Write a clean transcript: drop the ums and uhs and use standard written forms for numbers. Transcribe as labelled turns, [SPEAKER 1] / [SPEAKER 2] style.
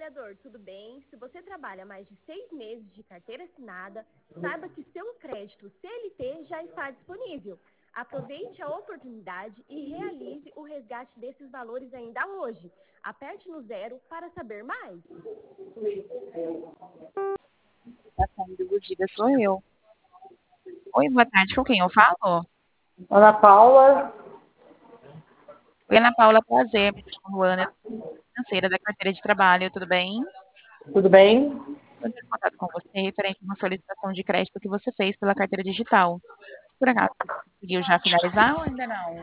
[SPEAKER 1] trabalhador, tudo bem? Se você trabalha mais de 6 meses de carteira assinada, saiba que seu crédito CLT já está disponível. Aproveite a oportunidade e realize o resgate desses valores ainda hoje. Aperte no 0 para saber mais.
[SPEAKER 2] Iludida sou eu. Oi, boa tarde, com quem eu falo?
[SPEAKER 3] Ana Paula,
[SPEAKER 2] Oi, Ana Paula, prazer. Me chamo Luana, financeira da carteira de trabalho, tudo bem?
[SPEAKER 3] tudo bem?
[SPEAKER 2] Estou entrando em contato com você referente a uma solicitação de crédito que você fez pela carteira digital. Por acaso, você conseguiu já finalizar ou ainda não?